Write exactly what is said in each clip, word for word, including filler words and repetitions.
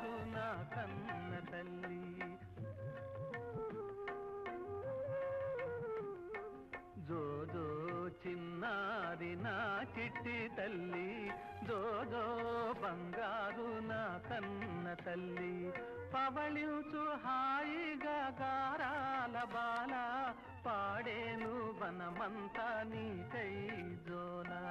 బంగారు నా కన్న తల్లి. జోజో చిన్నారి నా చిట్టి తల్లి, జోజో బంగారు నా కన్న తల్లి. పవళించు హాయిగా గారాల బాల, పాడేను వనమంతా నీకై జోలా.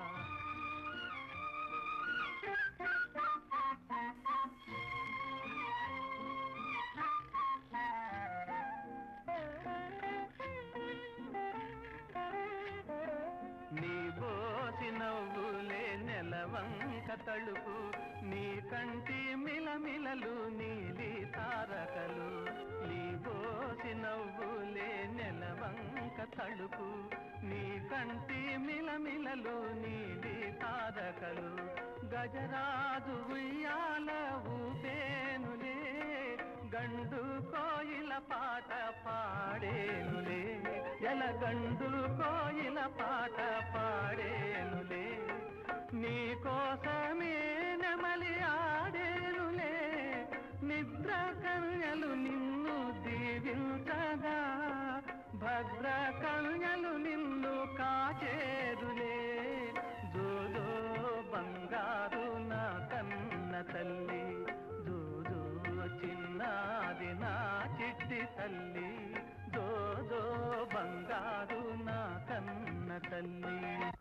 నీ బోసి నవ్వులే నెలవంక తలుపు, నీ కంటి మిలమిలలు నీలి తారకలు. నీ బోసి నవ్వులే నెలవంక తలుపు, నీ కంటి మిలమిలలు నీలి తారకలు. గజరాజు ఉయ్యాల ఊపేనులే, గండు కోయిల పాట పాడేనులే, ఎలగండు కోయిల పాట పాడేనులే. నీ కోసమే నెమలి ఆడేనులే, నిద్ర కన్యలు నిన్ను దీవించగా, భద్ర కన్యలు నిన్ను కాచేరులే. జోజో బంగారు నా కన్న తల్లి, జోజో చిన్నాది నా చిట్టి తల్లి, జోజో బంగారు నా కన్న తల్లి.